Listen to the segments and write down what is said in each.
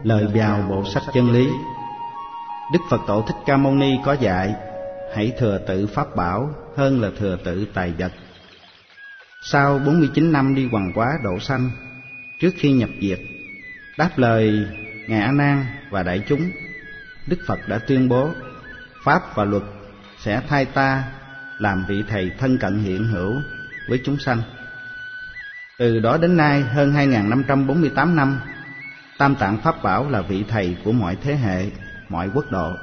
Lời vào bộ sách chân lý. Đức Phật Tổ Thích Ca Mâu Ni có dạy: hãy thừa tự pháp bảo hơn là thừa tự tài vật. Sau 49 năm đi hoằng hóa độ sanh, trước khi nhập diệt, đáp lời Ngài A Nan và đại chúng, Đức Phật đã tuyên bố pháp và luật sẽ thay ta làm vị thầy thân cận hiện hữu với chúng sanh. Từ đó đến nay hơn 2548 năm, Tam Tạng Pháp Bảo là vị thầy của mọi thế hệ, mọi quốc độ.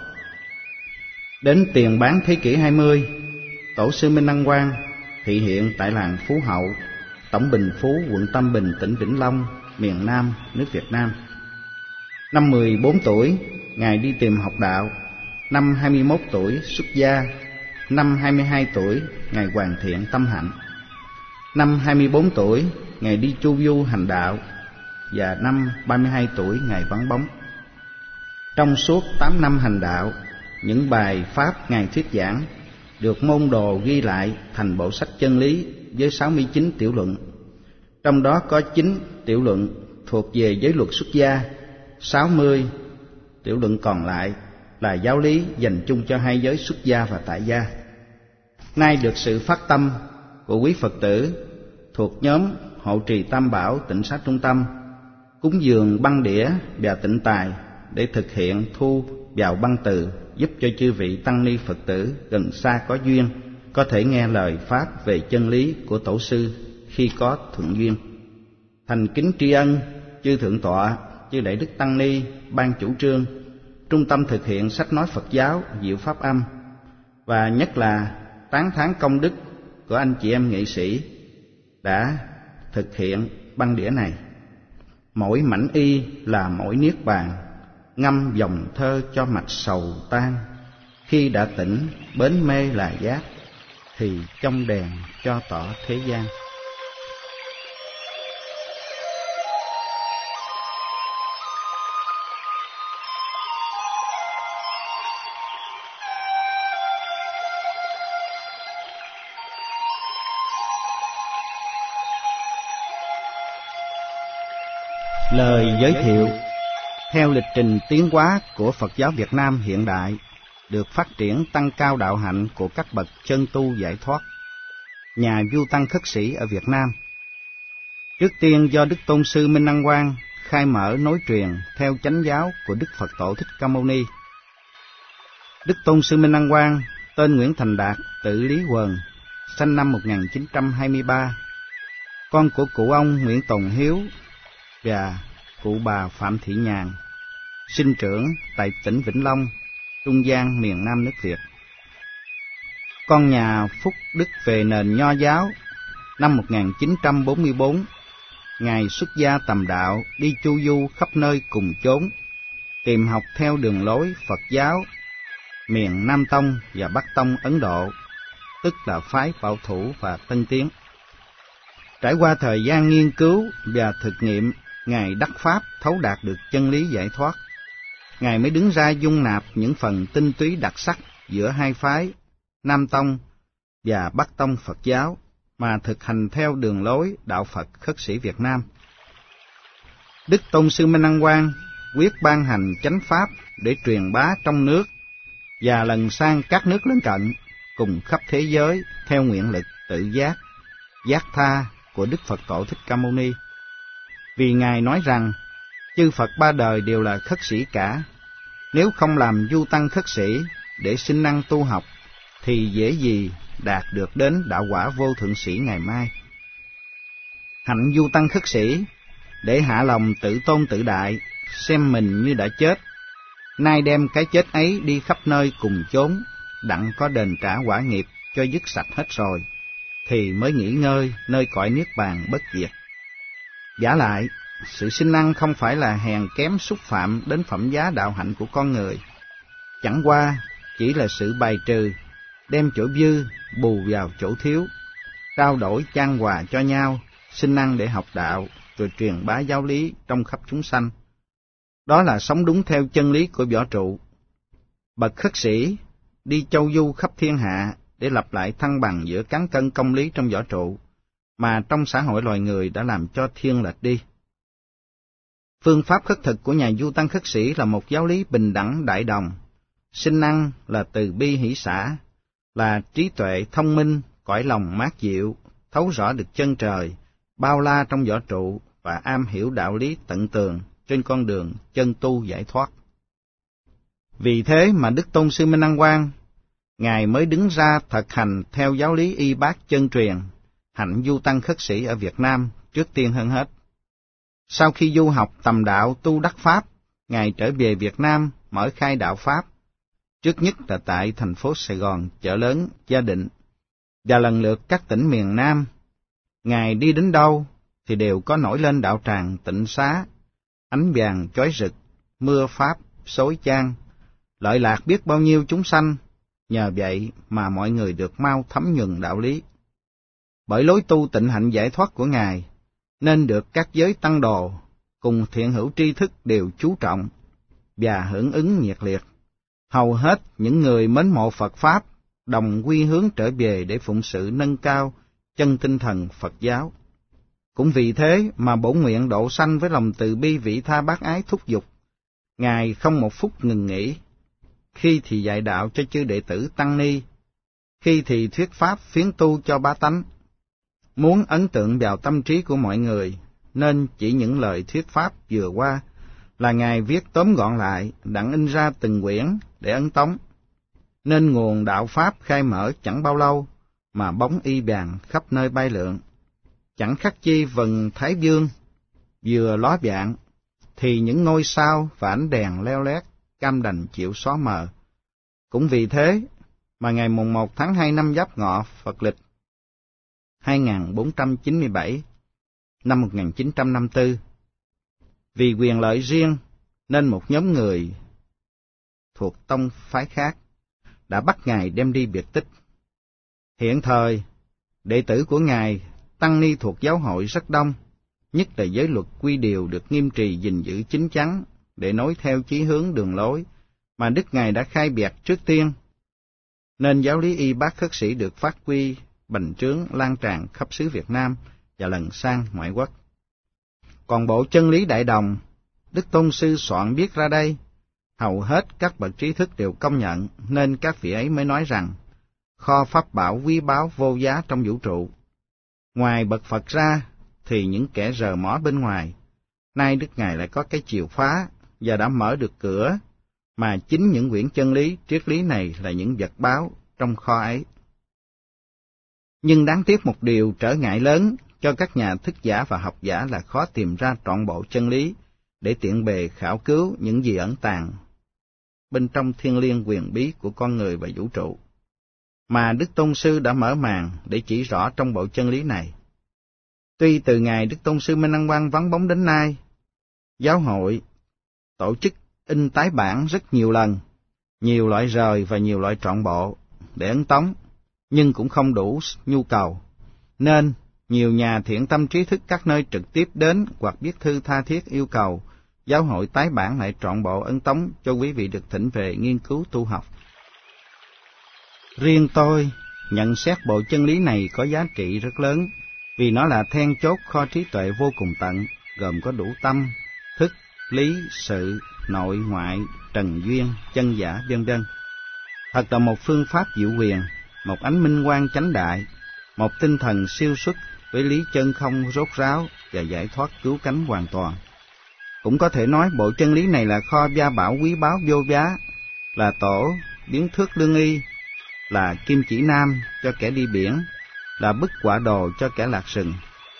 Đến tiền bán thế kỷ 20, Tổ sư Minh Đăng Quang thị hiện tại làng Phú Hậu, tổng Bình Phú, quận Tâm Bình, tỉnh Vĩnh Long, miền Nam, nước Việt Nam. Năm 14 tuổi, Ngài đi tìm học đạo. Năm 21 tuổi xuất gia. Năm 22 tuổi, Ngài hoàn thiện tâm hạnh. Năm 24 tuổi, Ngài đi chu du hành đạo. Và năm 32 tuổi, Ngài vắng bóng. Trong suốt 8 năm hành đạo, những bài pháp Ngài thuyết giảng được môn đồ ghi lại thành bộ sách chân lý với 69 tiểu luận. Trong đó có 9 tiểu luận thuộc về giới luật xuất gia, 60 tiểu luận còn lại là giáo lý dành chung cho hai giới xuất gia và tại gia. Nay được sự phát tâm của quý Phật tử thuộc nhóm Hộ Trì Tam Bảo Tịnh Xá Trung Tâm cúng dường băng đĩa và tịnh tài để thực hiện thu vào băng từ, giúp cho chư vị tăng ni Phật tử gần xa có duyên có thể nghe lời pháp về chân lý của Tổ sư khi có thuận duyên. Thành kính tri ân chư thượng tọa, chư đại đức tăng ni ban chủ trương trung tâm thực hiện sách nói Phật giáo Diệu Pháp Âm, và nhất là tán thán công đức của anh chị em nghệ sĩ đã thực hiện băng đĩa này. Mỗi mảnh y là mỗi niết bàn, ngâm dòng thơ cho mạch sầu tan. Khi đã tỉnh bến mê là giác, thì trong đèn cho tỏ thế gian. Lời giới thiệu. Theo lịch trình tiến hóa của Phật giáo Việt Nam hiện đại, được phát triển tăng cao đạo hạnh của các bậc chân tu giải thoát, nhà du tăng khất sĩ ở Việt Nam. Trước tiên do Đức Tôn sư Minh Đăng Quang khai mở nối truyền theo chánh giáo của Đức Phật Tổ Thích Ca Mâu Ni. Đức Tôn sư Minh Đăng Quang tên Nguyễn Thành Đạt, tự Lý Quần, sinh năm 1923, con của cụ ông Nguyễn Tồn Hiếu và cụ bà Phạm Thị Nhàn, sinh trưởng tại tỉnh Vĩnh Long, Trung Giang, miền Nam nước Việt. Con nhà Phúc Đức về nền Nho giáo. Năm 1944, Ngài xuất gia tầm đạo, đi chu du khắp nơi cùng chốn, tìm học theo đường lối Phật giáo miền Nam Tông và Bắc Tông Ấn Độ, tức là phái Bảo Thủ và Tân Tiến. Trải qua thời gian nghiên cứu và thực nghiệm, Ngài đắc pháp thấu đạt được chân lý giải thoát. Ngài mới đứng ra dung nạp những phần tinh túy đặc sắc giữa hai phái Nam Tông và Bắc Tông Phật giáo mà thực hành theo đường lối đạo Phật khất sĩ Việt Nam. Đức Tôn sư Minh Đăng Quang quyết ban hành chánh pháp để truyền bá trong nước và lần sang các nước lân cận cùng khắp thế giới theo nguyện lực tự giác, giác tha của Đức Phật Tổ Thích Ca Mâu Ni. Vì Ngài nói rằng chư Phật ba đời đều là khất sĩ cả. Nếu không làm du tăng khất sĩ để sinh năng tu học, thì dễ gì đạt được đến đạo quả vô thượng sĩ ngày mai. Hạnh du tăng khất sĩ để hạ lòng tự tôn tự đại, xem mình như đã chết, nay đem cái chết ấy đi khắp nơi cùng chốn, đặng có đền trả quả nghiệp cho dứt sạch hết rồi, thì mới nghỉ ngơi nơi cõi niết bàn bất diệt. Vả lại, sự sinh năng không phải là hèn kém xúc phạm đến phẩm giá đạo hạnh của con người, chẳng qua chỉ là sự bài trừ, đem chỗ dư bù vào chỗ thiếu, trao đổi chan hòa cho nhau, sinh năng để học đạo, rồi truyền bá giáo lý trong khắp chúng sanh. Đó là sống đúng theo chân lý của võ trụ. Bậc khất sĩ đi châu du khắp thiên hạ để lập lại thăng bằng giữa cán cân công lý trong võ trụ, mà trong xã hội loài người đã làm cho thiên lệch đi. Phương pháp khất thực của nhà Du Tăng Khất Sĩ là một giáo lý bình đẳng đại đồng. Sinh năng là từ bi hỷ xả, là trí tuệ thông minh, cõi lòng mát dịu, thấu rõ được chân trời, bao la trong võ trụ và am hiểu đạo lý tận tường trên con đường chân tu giải thoát. Vì thế mà Đức Tôn sư Minh Đăng Quang, Ngài mới đứng ra thực hành theo giáo lý y bát chân truyền, hạnh Du Tăng Khất Sĩ ở Việt Nam trước tiên hơn hết. Sau khi du học tầm đạo tu đắc Pháp, Ngài trở về Việt Nam mở khai đạo Pháp, trước nhất là tại thành phố Sài Gòn, Chợ Lớn, Gia Định, và lần lượt các tỉnh miền Nam. Ngài đi đến đâu thì đều có nổi lên đạo tràng Tịnh Xá, ánh vàng chói rực, mưa Pháp xối chan, lợi lạc biết bao nhiêu chúng sanh, nhờ vậy mà mọi người được mau thấm nhuần đạo lý. Bởi lối tu tịnh hạnh giải thoát của Ngài, nên được các giới tăng đồ cùng thiện hữu tri thức đều chú trọng và hưởng ứng nhiệt liệt. Hầu hết những người mến mộ Phật Pháp đồng quy hướng trở về để phụng sự nâng cao chân tinh thần Phật giáo. Cũng vì thế mà bổn nguyện độ sanh với lòng từ bi vị tha bác ái thúc giục, Ngài không một phút ngừng nghỉ, khi thì dạy đạo cho chư đệ tử tăng ni, khi thì thuyết pháp phiến tu cho bá tánh. Muốn ấn tượng vào tâm trí của mọi người, nên chỉ những lời thuyết pháp vừa qua là Ngài viết tóm gọn lại, đặng in ra từng quyển để ấn tống. Nên nguồn đạo Pháp khai mở chẳng bao lâu, mà bóng y vàng khắp nơi bay lượn. Chẳng khác chi vầng Thái Dương vừa ló dạng, thì những ngôi sao và ánh đèn leo lét cam đành chịu xóa mờ. Cũng vì thế mà ngày mùng 1 tháng 2 năm Giáp Ngọ Phật lịch 2497 năm 1954, vì quyền lợi riêng nên một nhóm người thuộc tông phái khác đã bắt Ngài đem đi biệt tích. Hiện thời, đệ tử của Ngài, tăng ni thuộc giáo hội rất đông, nhất là giới luật quy điều được nghiêm trì gìn giữ chính chắn để nối theo chí hướng đường lối mà Đức Ngài đã khai biệt trước tiên, nên giáo lý y bát khất sĩ được phát huy bành trướng lan tràn khắp xứ Việt Nam và lần sang ngoại quốc. Còn bộ chân lý đại đồng, Đức Tôn sư soạn viết ra đây, hầu hết các bậc trí thức đều công nhận, nên các vị ấy mới nói rằng kho pháp bảo quý báu vô giá trong vũ trụ. Ngoài bậc Phật ra thì những kẻ rờ mó bên ngoài, nay Đức Ngài lại có cái chìa khóa và đã mở được cửa, mà chính những quyển chân lý, triết lý này là những vật báu trong kho ấy. Nhưng đáng tiếc một điều trở ngại lớn cho các nhà thức giả và học giả là khó tìm ra trọn bộ chân lý để tiện bề khảo cứu những gì ẩn tàng bên trong thiêng liêng quyền bí của con người và vũ trụ, mà Đức Tôn sư đã mở màn để chỉ rõ trong bộ chân lý này. Tuy từ ngày Đức Tôn sư Minh Đăng Quang vắng bóng đến nay, giáo hội tổ chức in tái bản rất nhiều lần, nhiều loại rời và nhiều loại trọn bộ để ấn tống, nhưng cũng không đủ nhu cầu, nên nhiều nhà thiện tâm trí thức các nơi trực tiếp đến hoặc viết thư tha thiết yêu cầu giáo hội tái bản lại trọn bộ ấn tống cho quý vị được thỉnh về nghiên cứu tu học. Riêng tôi nhận xét bộ chân lý này có giá trị rất lớn, vì nó là then chốt kho trí tuệ vô cùng tận, gồm có đủ tâm, thức, lý, sự, nội, ngoại, trần duyên, chân giả, vân vân. Thật là một phương pháp diệu quyền, một ánh minh quang chánh đại, một tinh thần siêu xuất với lý chân không rốt ráo và giải thoát cứu cánh hoàn toàn. Cũng có thể nói bộ chân lý này là kho gia bảo quý báu vô giá, là tổ biến thước lương y, là kim chỉ nam cho kẻ đi biển, là bức họa đồ cho kẻ lạc rừng.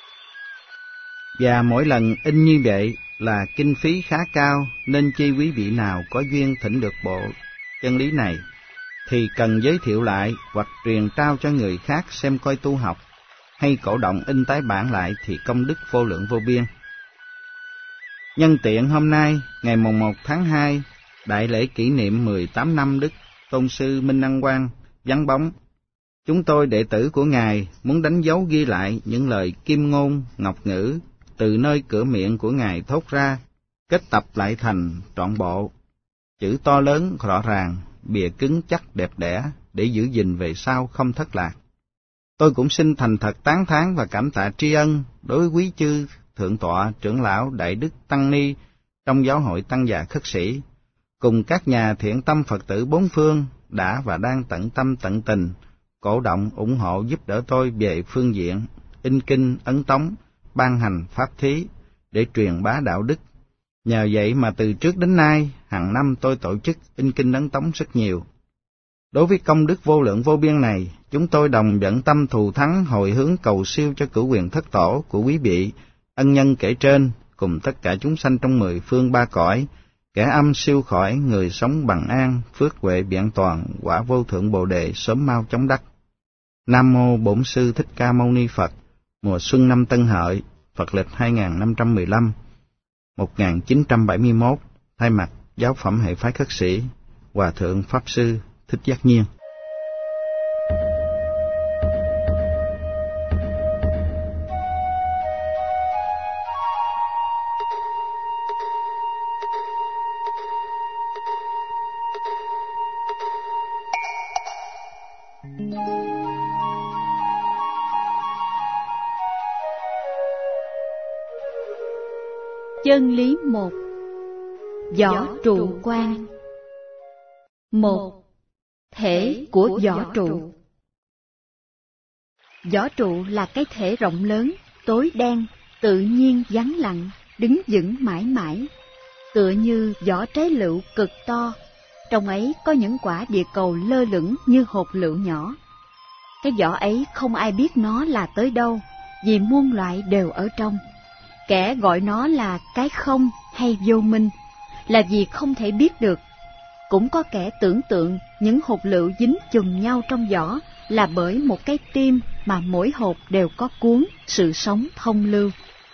Và mỗi lần in như vậy là kinh phí khá cao, nên chi quý vị nào có duyên thỉnh được bộ chân lý này thì cần giới thiệu lại hoặc truyền trao cho người khác xem coi tu học, hay cổ động in tái bản lại thì công đức vô lượng vô biên. Nhân tiện hôm nay, ngày mùng 1 tháng 2, đại lễ kỷ niệm 18 năm Đức Tôn sư Minh Đăng Quang vắng bóng, chúng tôi đệ tử của Ngài muốn đánh dấu ghi lại những lời kim ngôn ngọc ngữ từ nơi cửa miệng của Ngài thốt ra, kết tập lại thành trọn bộ, chữ to lớn rõ ràng, bìa cứng chắc đẹp đẽ để giữ gìn về sau không thất lạc. Tôi cũng xin thành thật tán thán và cảm tạ tri ân đối với quý chư Thượng tọa trưởng lão Đại Đức Tăng Ni trong giáo hội Tăng già Khất Sĩ, cùng các nhà thiện tâm Phật tử bốn phương đã và đang tận tâm tận tình, cổ động ủng hộ giúp đỡ tôi về phương diện in kinh ấn tống, ban hành pháp thí để truyền bá đạo đức. Nhờ vậy mà từ trước đến nay, hàng năm tôi tổ chức in kinh ấn tống rất nhiều. Đối với công đức vô lượng vô biên này, chúng tôi đồng dẫn tâm thù thắng hồi hướng cầu siêu cho cửu quyền thất tổ của quý vị, ân nhân kể trên, cùng tất cả chúng sanh trong 10 phương 3 cõi, kẻ âm siêu khỏi, người sống bằng an, phước huệ vẹn toàn, quả vô thượng bồ đề sớm mau chóng đắc. Nam mô Bổn Sư Thích Ca Mâu Ni Phật. Mùa xuân năm Tân Hợi, Phật lịch 2515, 1971, thay mặt Giáo phẩm Hệ phái Khất Sĩ, Hòa thượng Pháp sư Thích Giác Nhiên. Chân lý 1. Võ trụ quan. 1. Thể của võ trụ. Võ trụ là cái thể rộng lớn, tối đen, tự nhiên vắng lặng, đứng vững mãi mãi, tựa như vỏ trái lựu cực to. Trong ấy có những quả địa cầu lơ lửng như hột lựu nhỏ. Cái vỏ ấy không ai biết nó là tới đâu, vì muôn loại đều ở trong. Kẻ gọi nó là cái không hay vô minh, là vì không thể biết được. Cũng có kẻ tưởng tượng những hột lựu dính chùm nhau trong vỏ là bởi một cái tim mà mỗi hột đều có cuốn sự sống thông lưu.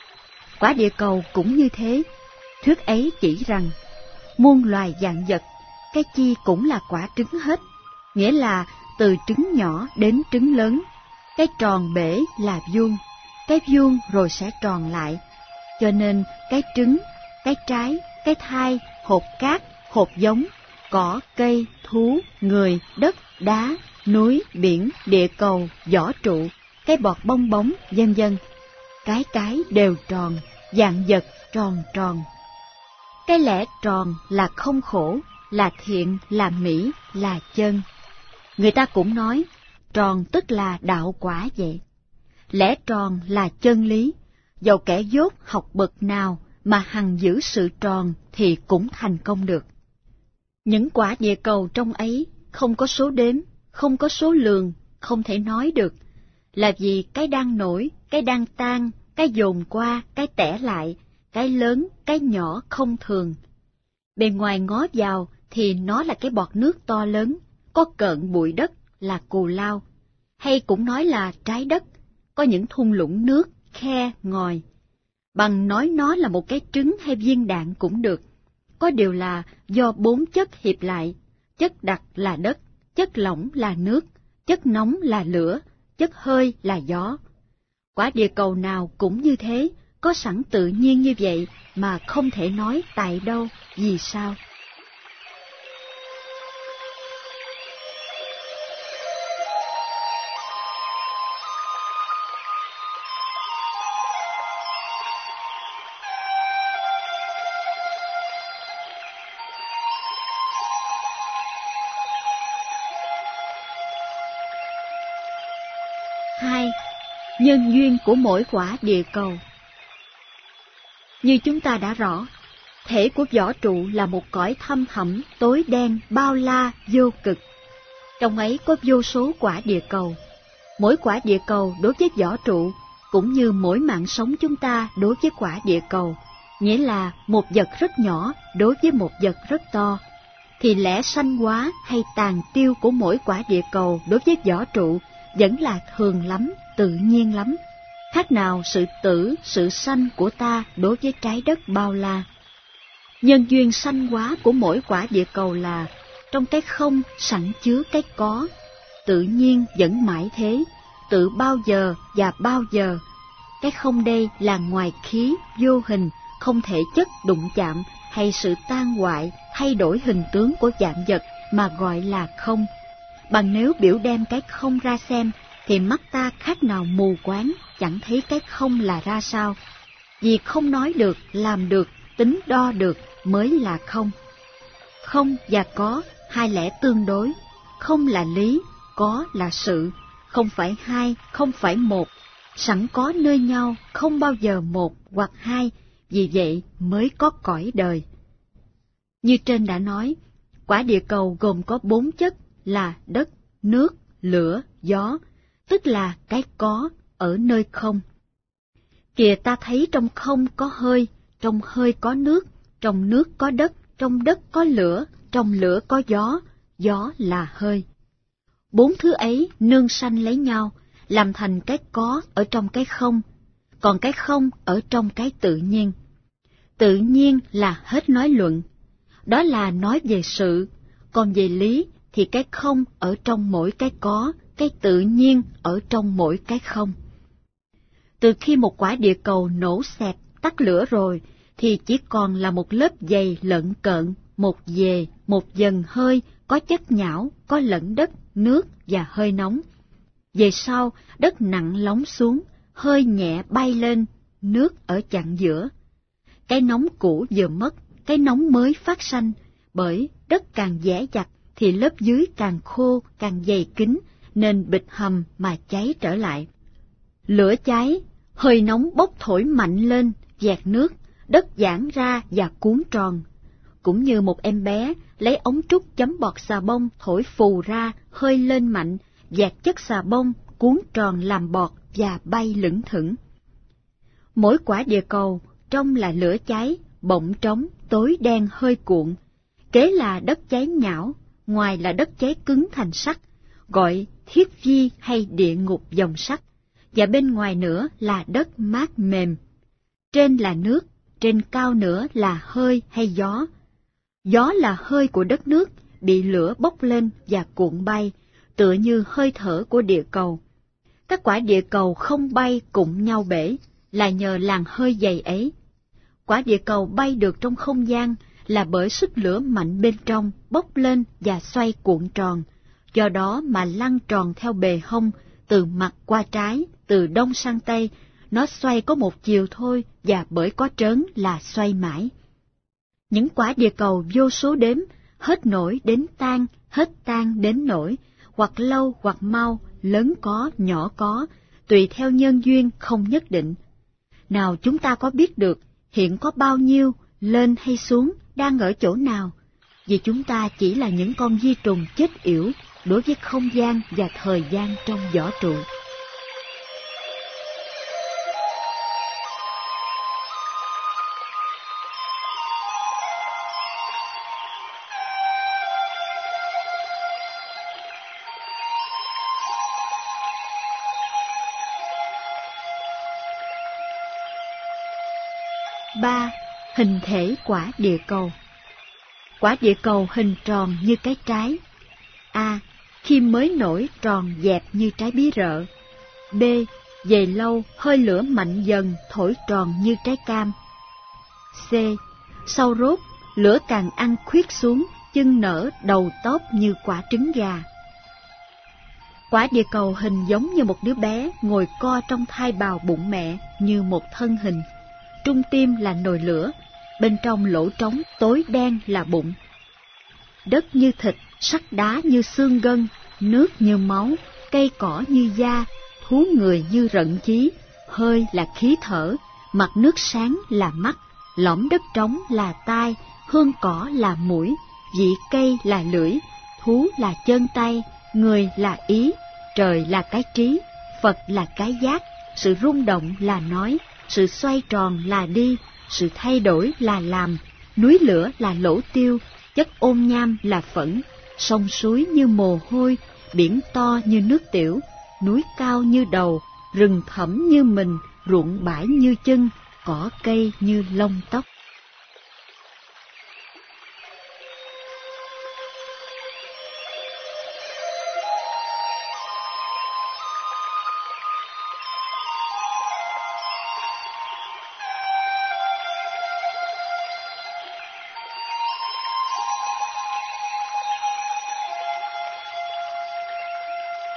Quả địa cầu cũng như thế. Thuyết ấy chỉ rằng muôn loài vạn vật, cái chi cũng là quả trứng hết, nghĩa là từ trứng nhỏ đến trứng lớn. Cái tròn bể là vuông, cái vuông rồi sẽ tròn lại. Cho nên cái trứng, cái trái, cái thai, hột cát, hột giống, cỏ, cây, thú, người, đất, đá, núi, biển, địa cầu, vỏ trụ, cái bọt bong bóng, vân vân, cái đều tròn, vạn vật tròn tròn. Cái lẽ tròn là không khổ, là thiện, là mỹ, là chân. Người ta cũng nói, tròn tức là đạo quả vậy. Lẽ tròn là chân lý, dầu kẻ dốt học bậc nào mà hằng giữ sự tròn thì cũng thành công được. Những quả địa cầu trong ấy không có số đếm, không có số lượng, không thể nói được, là vì cái đang nổi, cái đang tan, cái dồn qua, cái tẻ lại, cái lớn, cái nhỏ không thường. Bề ngoài ngó vào thì nó là cái bọt nước to lớn, có cợn bụi đất là cù lao, hay cũng nói là trái đất, có những thung lũng nước, khe, ngòi. Bằng nói nó là một cái trứng hay viên đạn cũng được. Có điều là do 4 chất hiệp lại, chất đặc là đất, chất lỏng là nước, chất nóng là lửa, chất hơi là gió. Quả địa cầu nào cũng như thế, có sẵn tự nhiên như vậy mà không thể nói tại đâu, vì sao. Nhân duyên của mỗi quả địa cầu. Như chúng ta đã rõ, thể của võ trụ là một cõi thăm thẳm, tối đen, bao la, vô cực. Trong ấy có vô số quả địa cầu. Mỗi quả địa cầu đối với võ trụ, cũng như mỗi mạng sống chúng ta đối với quả địa cầu, nghĩa là một vật rất nhỏ đối với một vật rất to, thì lẽ sanh hóa hay tàn tiêu của mỗi quả địa cầu đối với võ trụ vẫn là thường lắm, tự nhiên lắm, khác nào sự tử, sự sanh của ta đối với trái đất bao la. Nhân duyên sanh hóa của mỗi quả địa cầu là trong cái không sẵn chứa cái có, tự nhiên vẫn mãi thế, tự bao giờ và bao giờ. Cái không đây là ngoài khí, vô hình, không thể chất đụng chạm, hay sự tan hoại, thay đổi hình tướng của vạn vật mà gọi là không. Bằng nếu biểu đem cái không ra xem, thì mắt ta khác nào mù quáng, chẳng thấy cái không là ra sao. Vì không nói được, làm được, tính đo được mới là không. Không và có, hai lẽ tương đối. Không là lý, có là sự. Không phải hai, không phải một. Sẵn có nơi nhau, không bao giờ một hoặc hai, vì vậy mới có cõi đời. Như trên đã nói, quả địa cầu gồm có 4 chất là đất, nước, lửa, gió, tức là cái có ở nơi không. Kìa ta thấy trong không có hơi, trong hơi có nước, trong nước có đất, trong đất có lửa, trong lửa có gió, gió là hơi. 4 thứ ấy nương sanh lấy nhau, làm thành cái có ở trong cái không, còn cái không ở trong cái tự nhiên. Tự nhiên là hết nói luận, đó là nói về sự, còn về lý thì cái không ở trong mỗi cái có, cái tự nhiên ở trong mỗi cái không. Từ khi một quả địa cầu nổ xẹt tắt lửa rồi, thì chỉ còn là một lớp dày lợn cợn, một dề, một dần hơi, có chất nhão, có lẫn đất, nước và hơi nóng. Về sau, đất nặng lóng xuống, hơi nhẹ bay lên, nước ở chặng giữa. Cái nóng cũ vừa mất, cái nóng mới phát sanh, bởi đất càng dẻ dặt thì lớp dưới càng khô, càng dày kín, nên bịch hầm mà cháy trở lại. Lửa cháy, hơi nóng bốc thổi mạnh lên, vẹt nước, đất giãn ra và cuốn tròn. Cũng như một em bé lấy ống trúc chấm bọt xà bông thổi phù ra, hơi lên mạnh, vẹt chất xà bông, cuốn tròn làm bọt và bay lững thững. Mỗi quả địa cầu trong là lửa cháy, bỗng trống, tối đen hơi cuộn. Kế là đất cháy nhão, ngoài là đất cháy cứng thành sắt, gọi thiết vi hay địa ngục dòng sắt, và bên ngoài nữa là đất mát mềm. Trên là nước, trên cao nữa là hơi hay gió. Gió là hơi của đất nước, bị lửa bốc lên và cuộn bay, tựa như hơi thở của địa cầu. Các quả địa cầu không bay cùng nhau bể, là nhờ làn hơi dày ấy. Quả địa cầu bay được trong không gian là bởi sức lửa mạnh bên trong bốc lên và xoay cuộn tròn, do đó mà lăn tròn theo bề hông, từ mặt qua trái, từ đông sang tây, nó xoay có một chiều thôi và bởi có trớn là xoay mãi. Những quả địa cầu vô số đếm, hết nổi đến tan, hết tan đến nổi, hoặc lâu hoặc mau, lớn có, nhỏ có, tùy theo nhân duyên không nhất định. Nào chúng ta có biết được hiện có bao nhiêu, lên hay xuống, đang ở chỗ nào, vì chúng ta chỉ là những con vi trùng chết yểu đối với không gian và thời gian trong võ trụ. Ba, hình thể quả địa cầu. Quả địa cầu hình tròn như cái trái. A. Khi mới nổi tròn dẹp như trái bí rợ. B. Về lâu hơi lửa mạnh dần thổi tròn như trái cam. C. Sau rốt lửa càng ăn khuyết xuống, chân nở đầu tóp như quả trứng gà. Quả địa cầu hình giống như một đứa bé ngồi co trong thai bào bụng mẹ như một thân hình. Trung tim là nồi lửa, bên trong lỗ trống tối đen là bụng. Đất như thịt, sắt đá như xương gân, nước như máu, cây cỏ như da, thú người như rận chí, hơi là khí thở, mặt nước sáng là mắt, lõm đất trống là tai, hương cỏ là mũi, vị cây là lưỡi, thú là chân tay, người là ý, trời là cái trí, Phật là cái giác, sự rung động là nói, sự xoay tròn là đi, sự thay đổi là làm, núi lửa là lỗ tiêu, chất ôn nham là phẫn, sông suối như mồ hôi, biển to như nước tiểu, núi cao như đầu, rừng thẳm như mình, ruộng bãi như chân, cỏ cây như lông tóc.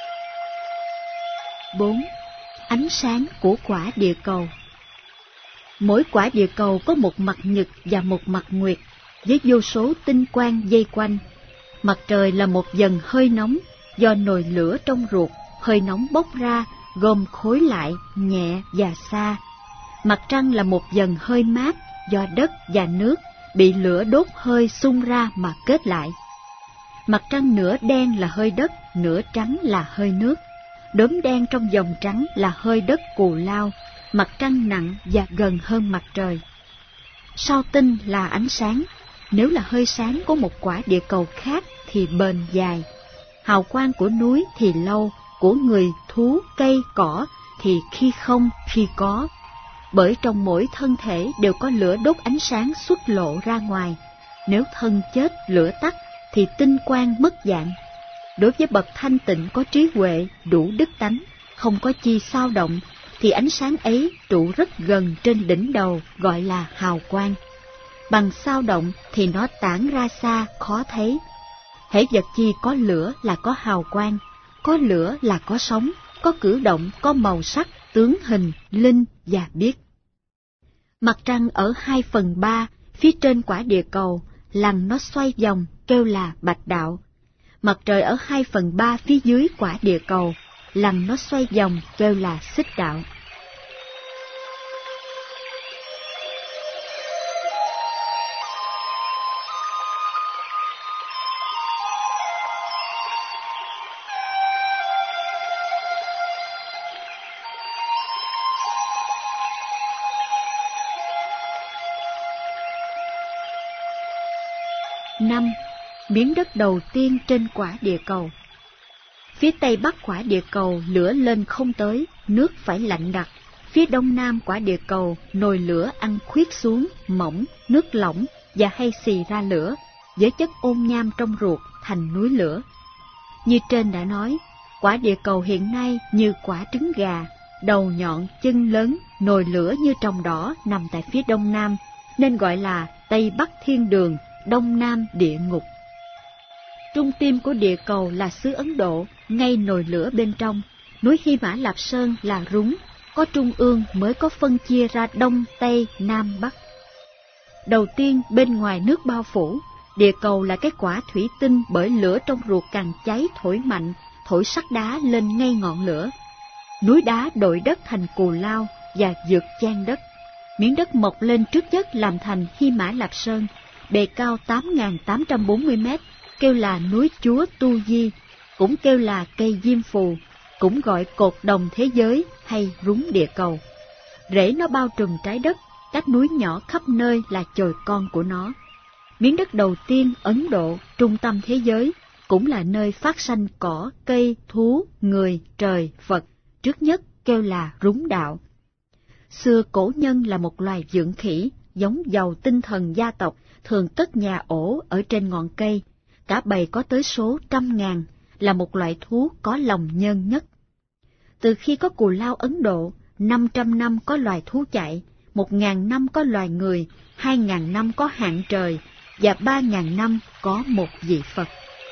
Bốn, ánh sáng của quả địa cầu. Mỗi quả địa cầu có một mặt nhật và một mặt nguyệt, với vô số tinh quang dây quanh. Mặt trời là một dần hơi nóng, do nồi lửa trong ruột, hơi nóng bốc ra, gom khối lại, nhẹ và xa. Mặt trăng là một dần hơi mát, do đất và nước bị lửa đốt hơi xung ra mà kết lại. Mặt trăng nửa đen là hơi đất, nửa trắng là hơi nước. Đốm đen trong dòng trắng là hơi đất Cù Lao, mặt trăng nặng và gần hơn mặt trời. Sao tinh là ánh sáng, nếu là hơi sáng của một quả địa cầu khác thì bền dài. Hào quang của núi thì lâu, của người, thú, cây, cỏ thì khi không, khi có. Bởi trong mỗi thân thể đều có lửa đốt ánh sáng xuất lộ ra ngoài. Nếu thân chết, lửa tắt thì tinh quang mất dạng. Đối với bậc thanh tịnh có trí huệ, đủ đức tánh, không có chi xao động, thì ánh sáng ấy trụ rất gần trên đỉnh đầu, gọi là hào quang. Bằng xao động thì nó tản ra xa, khó thấy. Hễ vật chi có lửa là có hào quang, có lửa là có sống, có cử động, có màu sắc, tướng hình, linh và biết. Mặt trăng ở 2/3 phía trên quả địa cầu, lằn nó xoay vòng, kêu là bạch đạo. Mặt trời ở 2/3 phía dưới quả địa cầu, lằn nó xoay vòng, kêu là xích đạo. Năm, miếng đất đầu tiên trên quả địa cầu. Phía tây bắc quả địa cầu lửa lên không tới, nước phải lạnh đặc. Phía đông nam quả địa cầu nồi lửa ăn khuyết xuống, mỏng, nước lỏng và hay xì ra lửa, với chất ôn nham trong ruột thành núi lửa. Như trên đã nói, quả địa cầu hiện nay như quả trứng gà, đầu nhọn, chân lớn, nồi lửa như tròng đỏ nằm tại phía đông nam, nên gọi là Tây Bắc Thiên Đường, Đông Nam Địa Ngục. Trung tim của địa cầu là xứ Ấn Độ, ngay nồi lửa bên trong. Núi Hy Mã Lạp Sơn là rúng, có trung ương mới có phân chia ra Đông, Tây, Nam, Bắc. Đầu tiên bên ngoài nước bao phủ, địa cầu là cái quả thủy tinh, bởi lửa trong ruột càng cháy thổi mạnh, thổi sắt đá lên ngay ngọn lửa. Núi đá đội đất thành Cù Lao và vượt chan đất. Miếng đất mọc lên trước nhất làm thành Hy Mã Lạp Sơn, bề cao 8.840 mét, kêu là núi Chúa Tu Di, cũng kêu là cây diêm phù, cũng gọi cột đồng thế giới hay rúng địa cầu. Rễ nó bao trùm trái đất, các núi nhỏ khắp nơi là chồi con của nó. Miếng đất đầu tiên Ấn Độ, trung tâm thế giới, cũng là nơi phát sanh cỏ, cây, thú, người, trời, Phật, trước nhất kêu là rúng đạo. Xưa cổ nhân là một loài vượn khỉ, giống giàu tinh thần gia tộc, thường cất nhà ổ ở trên ngọn cây. Cả bầy có tới số 100.000, là một loại thú có lòng nhân nhất. Từ khi có Cù Lao Ấn Độ, 500 năm có loài thú chạy, 1.000 năm có loài người, 2.000 năm có hạng trời, và 3.000 năm có một vị Phật.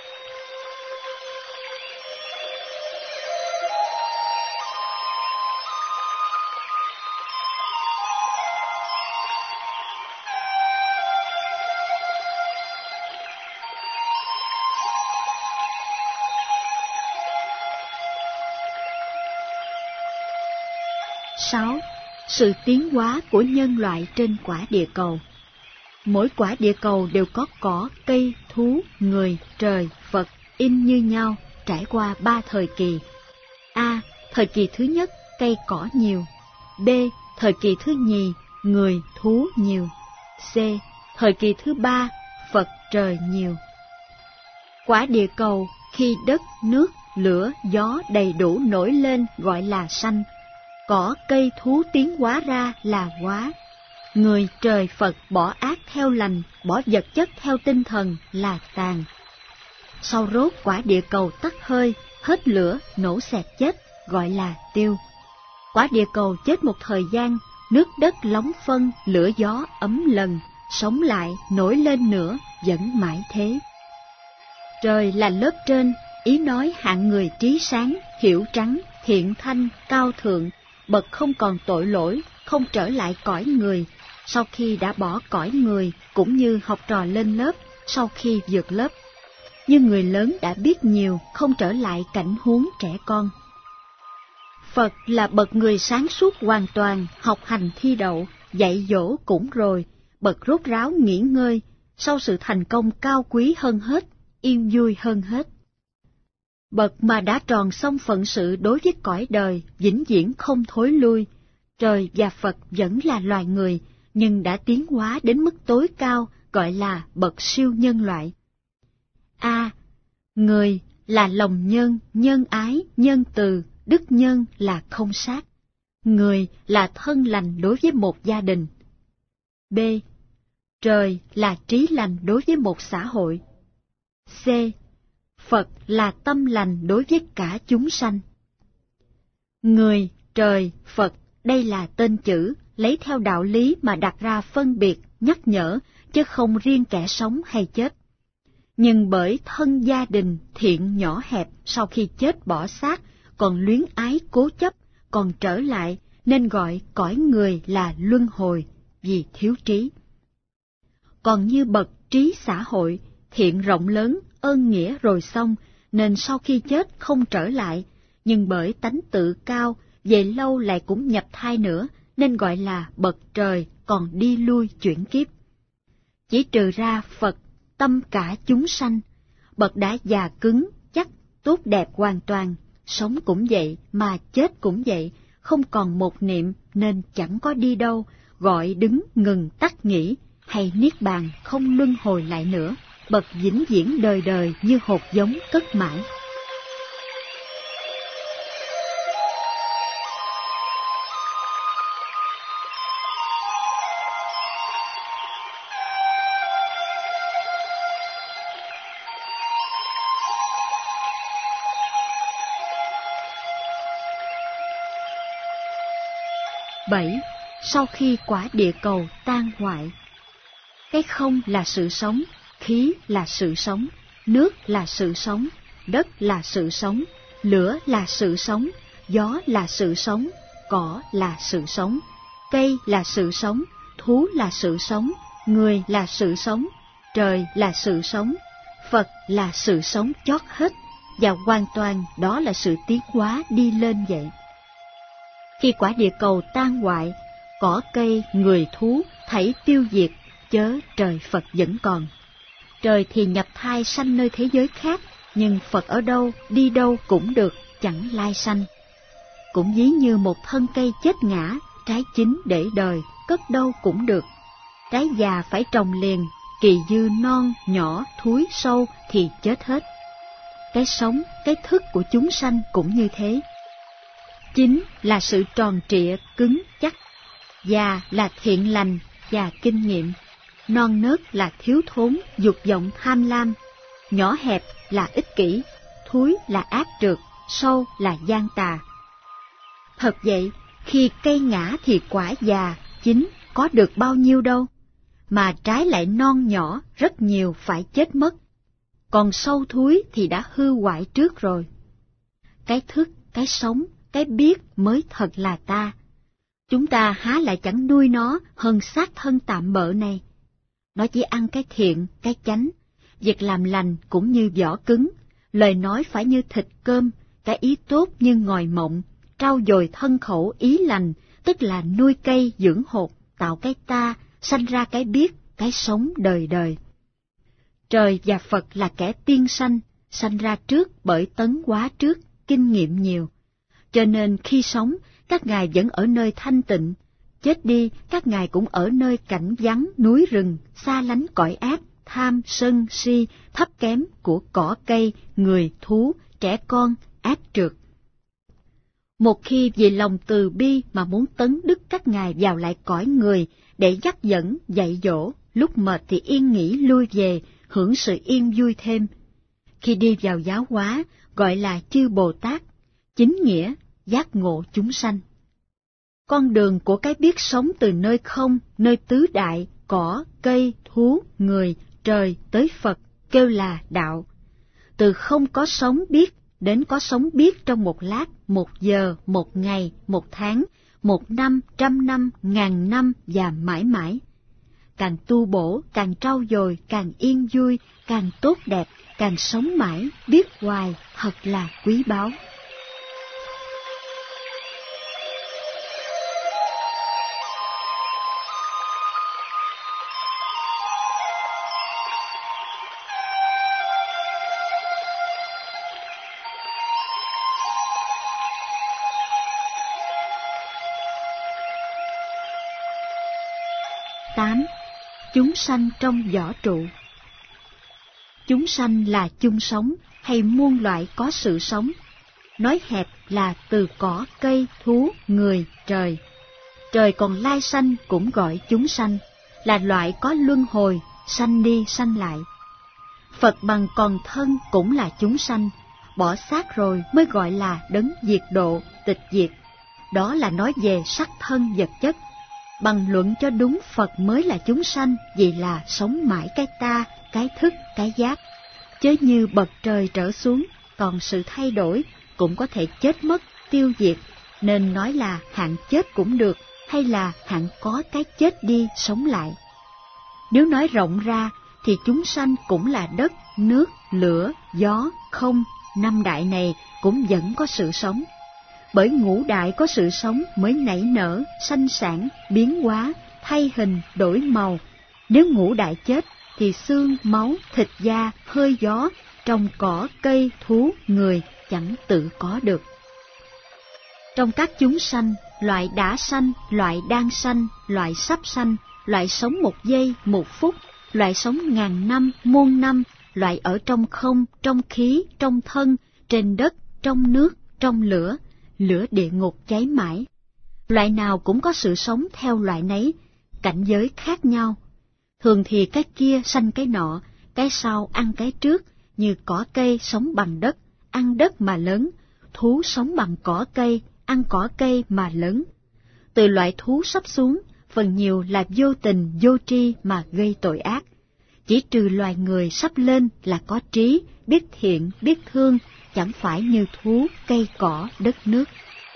Sự tiến hóa của nhân loại trên quả địa cầu. Mỗi quả địa cầu đều có cỏ, cây, thú, người, trời, Phật in như nhau, trải qua 3 thời kỳ. A. Thời kỳ thứ nhất, cây cỏ nhiều. B. Thời kỳ thứ nhì, người, thú nhiều. C. Thời kỳ thứ 3, Phật, trời nhiều. Quả địa cầu khi đất, nước, lửa, gió đầy đủ nổi lên gọi là sanh. Cỏ, cây, thú tiến hóa ra là hóa. Người, trời, Phật bỏ ác theo lành, bỏ vật chất theo tinh thần là tàn. Sau rốt quả địa cầu tắt hơi, hết lửa, nổ xẹt chết, gọi là tiêu. Quả địa cầu chết một thời gian, nước đất lóng phân, lửa gió ấm lần, sống lại, nổi lên nữa, vẫn mãi thế. Trời là lớp trên, ý nói hạng người trí sáng, hiểu trắng, thiện thanh, cao thượng, bậc không còn tội lỗi, không trở lại cõi người sau khi đã bỏ cõi người, cũng như học trò lên lớp sau khi vượt lớp. Nhưng người lớn đã biết nhiều, không trở lại cảnh huống trẻ con. Phật là bậc người sáng suốt hoàn toàn, học hành thi đậu, dạy dỗ cũng rồi, bậc rốt ráo nghỉ ngơi, sau sự thành công cao quý hơn hết, yên vui hơn hết. Bậc mà đã tròn xong phận sự đối với cõi đời, vĩnh viễn không thối lui. Trời và Phật vẫn là loài người, nhưng đã tiến hóa đến mức tối cao, gọi là bậc siêu nhân loại. Người là lòng nhân, nhân ái, nhân từ, đức nhân là không sát. Người là thân lành đối với một gia đình. B. Trời là trí lành đối với một xã hội. C. Phật là tâm lành đối với cả chúng sanh. Người, trời, Phật, đây là tên chữ, lấy theo đạo lý mà đặt ra phân biệt, nhắc nhở, chứ không riêng kẻ sống hay chết. Nhưng bởi thân gia đình thiện nhỏ hẹp sau khi chết bỏ xác, còn luyến ái cố chấp, còn trở lại, nên gọi cõi người là luân hồi, vì thiếu trí. Còn như bậc trí xã hội, thiện rộng lớn, ơn nghĩa rồi xong, nên sau khi chết không trở lại, nhưng bởi tánh tự cao, về lâu lại cũng nhập thai nữa, nên gọi là bậc trời, còn đi lui chuyển kiếp. Chỉ trừ ra Phật, tâm cả chúng sanh, bậc đã già cứng, chắc, tốt đẹp hoàn toàn, sống cũng vậy mà chết cũng vậy, không còn một niệm nên chẳng có đi đâu, gọi đứng ngừng tắt nghỉ, hay niết bàn không luân hồi lại nữa, bậc vĩnh viễn đời đời như hột giống cất mãi. Bảy. Sau khi quả địa cầu tan hoại. Cái không là sự sống, khí là sự sống, nước là sự sống, đất là sự sống, lửa là sự sống, gió là sự sống, cỏ là sự sống, cây là sự sống, thú là sự sống, người là sự sống, trời là sự sống, Phật là sự sống chót hết, và hoàn toàn đó là sự tiến hóa đi lên vậy. Khi quả địa cầu tan hoại, cỏ cây, người thú thảy tiêu diệt, chớ trời Phật vẫn còn. Trời thì nhập thai sanh nơi thế giới khác, nhưng Phật ở đâu, đi đâu cũng được, chẳng lai sanh. Cũng ví như một thân cây chết ngã, trái chín để đời, cất đâu cũng được. Trái già phải trồng liền, kỳ dư non, nhỏ, thúi, sâu thì chết hết. Cái sống, cái thức của chúng sanh cũng như thế. Chín là sự tròn trịa, cứng, chắc. Già là thiện lành và kinh nghiệm. Non nớt là thiếu thốn, dục vọng tham lam. Nhỏ hẹp là ích kỷ, thúi là ác trượt, sâu là gian tà. Thật vậy, khi cây ngã thì quả già, chín, có được bao nhiêu đâu. Mà trái lại non nhỏ, rất nhiều phải chết mất. Còn sâu thúi thì đã hư hoại trước rồi. Cái thức, cái sống, cái biết mới thật là ta. Chúng ta há lại chẳng nuôi nó hơn xác thân tạm bợ này. Nó chỉ ăn cái thiện, cái chánh, việc làm lành cũng như vỏ cứng, lời nói phải như thịt cơm, cái ý tốt như ngòi mộng, trau dồi thân khẩu ý lành, tức là nuôi cây dưỡng hột, tạo cái ta, sanh ra cái biết, cái sống đời đời. Trời và Phật là kẻ tiên sanh ra trước bởi tấn hóa trước, kinh nghiệm nhiều. Cho nên khi sống, các ngài vẫn ở nơi thanh tịnh, chết đi các ngài cũng ở nơi cảnh vắng núi rừng, xa lánh cõi ác, tham, sân, si, thấp kém của cỏ cây, người, thú, trẻ con, ác trượt. Một khi vì lòng từ bi mà muốn tấn đức các ngài vào lại cõi người để dắt dẫn, dạy dỗ, lúc mệt thì yên nghỉ lui về, hưởng sự yên vui thêm. Khi đi vào giáo hóa, gọi là chư Bồ Tát, chính nghĩa, giác ngộ chúng sanh. Con đường của cái biết sống từ nơi không, nơi tứ đại, cỏ, cây, thú, người, trời tới Phật, kêu là đạo. Từ không có sống biết đến có sống biết trong một lát, một giờ, một ngày, một tháng, 1 năm, 100 năm, 1000 năm và mãi mãi. Càng tu bổ, càng trau dồi, càng yên vui, càng tốt đẹp, càng sống mãi, biết hoài, thật là quý báu. Chúng sanh trong võ trụ. Chúng sanh là chung sống hay muôn loại có sự sống. Nói hẹp là từ cỏ, cây, thú, người, trời. Trời còn lai sanh cũng gọi chúng sanh, là loại có luân hồi, sanh đi sanh lại. Phật bằng còn thân cũng là chúng sanh, bỏ xác rồi mới gọi là đấng diệt độ, tịch diệt. Đó là nói về sắc thân vật chất. Bằng luận cho đúng, Phật mới là chúng sanh, vì là sống mãi cái ta, cái thức, cái giác. Chớ như bậc trời trở xuống, còn sự thay đổi, cũng có thể chết mất, tiêu diệt, nên nói là hạng chết cũng được, hay là hạng có cái chết đi, sống lại. Nếu nói rộng ra, thì chúng sanh cũng là đất, nước, lửa, gió, không, 5 đại này cũng vẫn có sự sống. Bởi ngũ đại có sự sống mới nảy nở, sanh sản, biến hóa, thay hình, đổi màu. Nếu ngũ đại chết, thì xương, máu, thịt da, hơi gió, trong cỏ, cây, thú, người chẳng tự có được. Trong các chúng sanh, loại đã sanh, loại đang sanh, loại sắp sanh, loại sống 1 giây, 1 phút, loại sống 1000 năm, muôn năm, loại ở trong không, trong khí, trong thân, trên đất, trong nước, trong lửa, lửa địa ngục cháy mãi. Loại nào cũng có sự sống theo loại nấy, cảnh giới khác nhau. Thường thì cái kia sanh cái nọ, cái sau ăn cái trước, như cỏ cây sống bằng đất, ăn đất mà lớn, thú sống bằng cỏ cây, ăn cỏ cây mà lớn. Từ loại thú sắp xuống, phần nhiều là vô tình, vô tri mà gây tội ác. Chỉ trừ loài người sắp lên là có trí, biết thiện, biết thương, chẳng phải như thú, cây cỏ, đất nước.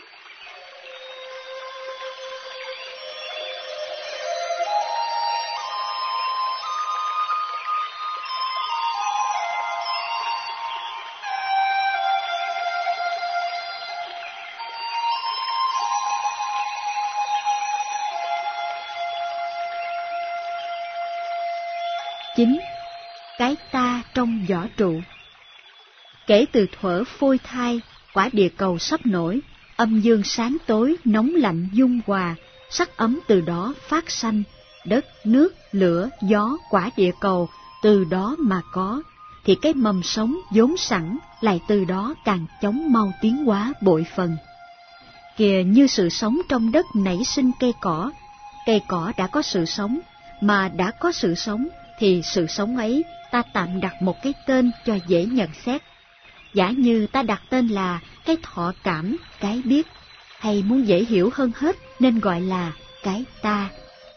Chính, cái ta trong võ trụ. Kể từ thuở phôi thai, quả địa cầu sắp nổi, âm dương sáng tối, nóng lạnh dung hòa, sắc ấm từ đó phát sanh, đất, nước, lửa, gió, quả địa cầu từ đó mà có, thì cái mầm sống vốn sẵn lại từ đó càng chóng mau tiến hóa bội phần. Kìa như sự sống trong đất nảy sinh cây cỏ đã có sự sống, mà đã có sự sống thì sự sống ấy ta tạm đặt một cái tên cho dễ nhận xét. Giả như ta đặt tên là cái thọ cảm, cái biết, hay muốn dễ hiểu hơn hết nên gọi là cái ta.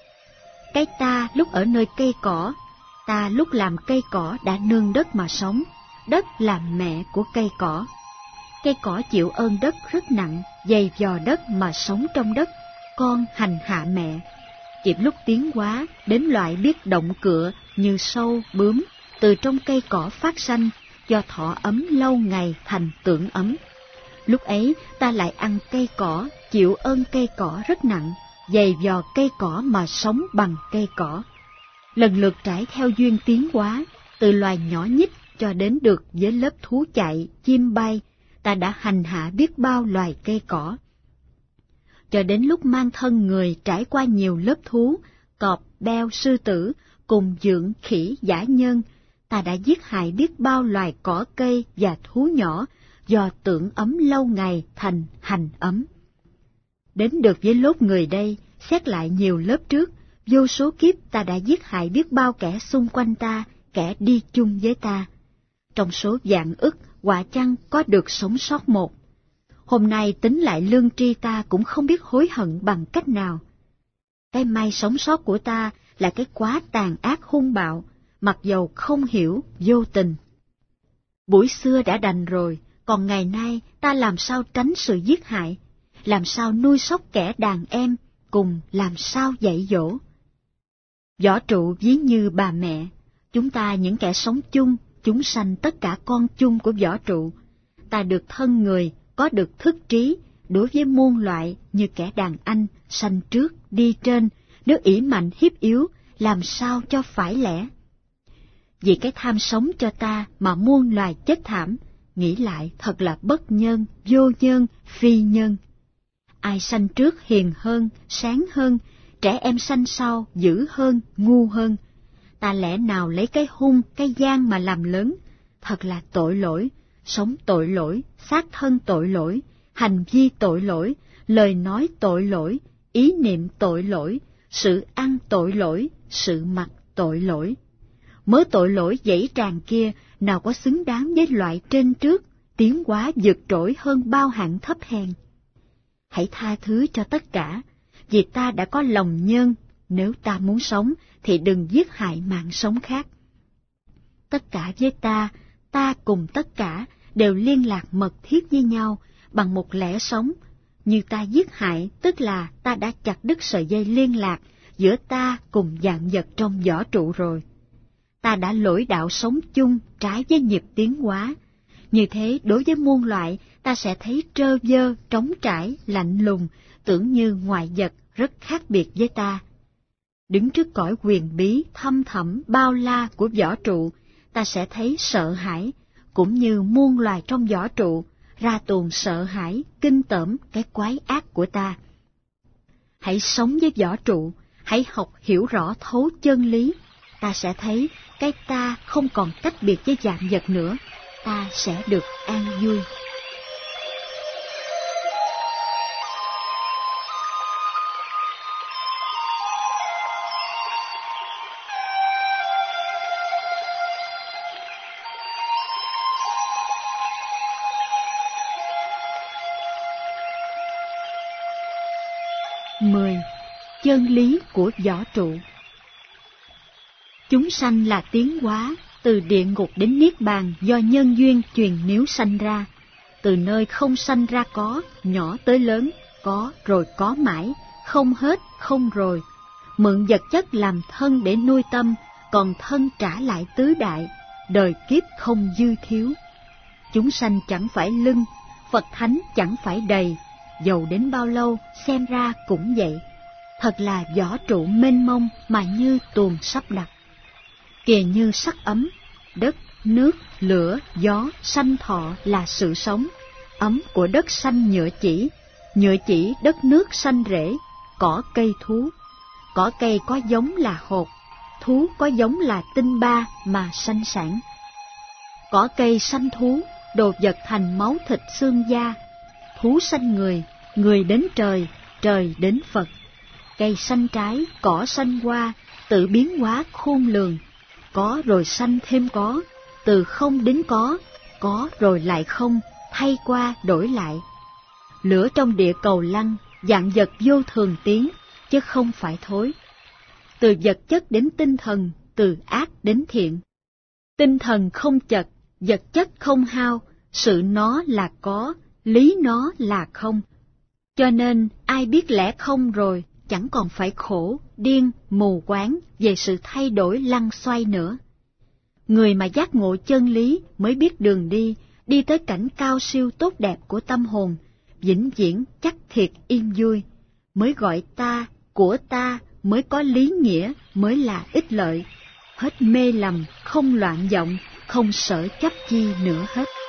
Cái ta lúc ở nơi cây cỏ, ta lúc làm cây cỏ đã nương đất mà sống, đất là mẹ của cây cỏ. Cây cỏ chịu ơn đất rất nặng, dày vò đất mà sống trong đất, con hành hạ mẹ. Kịp lúc tiến hóa đến loại biết động cựa như sâu, bướm, từ trong cây cỏ phát sanh, do thọ ấm lâu ngày thành tưởng ấm. Lúc ấy ta lại ăn cây cỏ, chịu ơn cây cỏ rất nặng, dày vò cây cỏ mà sống bằng cây cỏ. Lần lượt trải theo duyên tiến hóa, từ loài nhỏ nhích cho đến được với lớp thú chạy, chim bay, ta đã hành hạ biết bao loài cây cỏ. Cho đến lúc mang thân người trải qua nhiều lớp thú, cọp, beo, sư tử, cùng dưỡng khỉ, dã nhân, ta đã giết hại biết bao loài cỏ cây và thú nhỏ, do tưởng ấm lâu ngày thành hành ấm. Đến được với lốt người đây, xét lại nhiều lớp trước, vô số kiếp ta đã giết hại biết bao kẻ xung quanh ta, kẻ đi chung với ta. Trong số vạn ức, quả chăng có được sống sót một. Hôm nay tính lại lương tri ta cũng không biết hối hận bằng cách nào. Cái may sống sót của ta là cái quá tàn ác hung bạo, mặc dầu không hiểu, vô tình. Buổi xưa đã đành rồi, còn ngày nay ta làm sao tránh sự giết hại? làm sao nuôi sóc kẻ đàn em, cùng làm sao dạy dỗ. Võ trụ ví như bà mẹ, chúng ta những kẻ sống chung, chúng sanh tất cả con chung của võ trụ. Ta được thân người, có được thức trí, đối với muôn loại như kẻ đàn anh, sanh trước, đi trên, nếu ỷ mạnh hiếp yếu, làm sao cho phải lẽ. Vì cái tham sống cho ta mà muôn loài chết thảm, nghĩ lại thật là bất nhân, vô nhân, phi nhân. Ai sanh trước hiền hơn, sáng hơn, trẻ em sanh sau dữ hơn, ngu hơn. Ta lẽ nào lấy cái hung, cái gian mà làm lớn, thật là tội lỗi, sống tội lỗi, xác thân tội lỗi, hành vi tội lỗi, lời nói tội lỗi, ý niệm tội lỗi, sự ăn tội lỗi, sự mặc tội lỗi. Mớ tội lỗi dẫy tràn kia nào có xứng đáng với loại trên trước, tiến hóa vượt trội hơn bao hạng thấp hèn. Hãy tha thứ cho tất cả, vì ta đã có lòng nhân, nếu ta muốn sống thì đừng giết hại mạng sống khác. Tất cả với ta cùng tất cả đều liên lạc mật thiết với nhau bằng một lẽ sống. Như ta giết hại, tức là ta đã chặt đứt sợi dây liên lạc giữa ta cùng vạn vật trong võ trụ rồi. Ta đã lỗi đạo sống chung trái với nhịp tiến hóa. Như thế đối với muôn loại, ta sẽ thấy trơ vơ, trống trải, lạnh lùng, tưởng như ngoại vật rất khác biệt với ta. Đứng trước cõi quyền bí, thâm thẳm, bao la của võ trụ, ta sẽ thấy sợ hãi, cũng như muôn loài trong võ trụ, ra tuồng sợ hãi, kinh tởm cái quái ác của ta. Hãy sống với võ trụ, hãy học hiểu rõ thấu chân lý, ta sẽ thấy cái ta không còn cách biệt với vạn vật nữa, ta sẽ được an vui. Chân lý của võ trụ. Chúng sanh là tiến hóa, từ địa ngục đến niết bàn do nhân duyên truyền níu sanh ra. Từ nơi không sanh ra có, nhỏ tới lớn, có rồi có mãi, không hết, không rồi. Mượn vật chất làm thân để nuôi tâm, còn thân trả lại tứ đại, đời kiếp không dư thiếu. Chúng sanh chẳng phải lưng, Phật Thánh chẳng phải đầy, dầu đến bao lâu xem ra cũng vậy. Thật là võ trụ mênh mông mà như tuồng sắp đặt. Kìa như sắc ấm, đất, nước, lửa, gió, sanh thọ là sự sống. Ấm của đất sanh nhựa chỉ đất nước sanh rễ, cỏ cây thú. Cỏ cây có giống là hột, thú có giống là tinh ba mà sanh sản. Cỏ cây sanh thú, đồ vật thành máu thịt xương da. Thú sanh người, người đến trời, trời đến Phật. Cây sanh trái, cỏ sanh hoa, tự biến hóa khôn lường. Có rồi sanh thêm có, từ không đến có rồi lại không, thay qua đổi lại. Lửa trong địa cầu lăn, vạn vật vô thường tiến, chứ không phải thối. Từ vật chất đến tinh thần, từ ác đến thiện. Tinh thần không chật, vật chất không hao, sự nó là có, lý nó là không. Cho nên ai biết lẽ không rồi, chẳng còn phải khổ, điên, mù quáng về sự thay đổi lăn xoay nữa. Người mà giác ngộ chân lý mới biết đường đi tới cảnh cao siêu tốt đẹp của tâm hồn, vĩnh viễn chắc thiệt yên vui, mới gọi ta, của ta, mới có lý nghĩa, mới là ích lợi, hết mê lầm, không loạn vọng, không sở chấp chi nữa hết.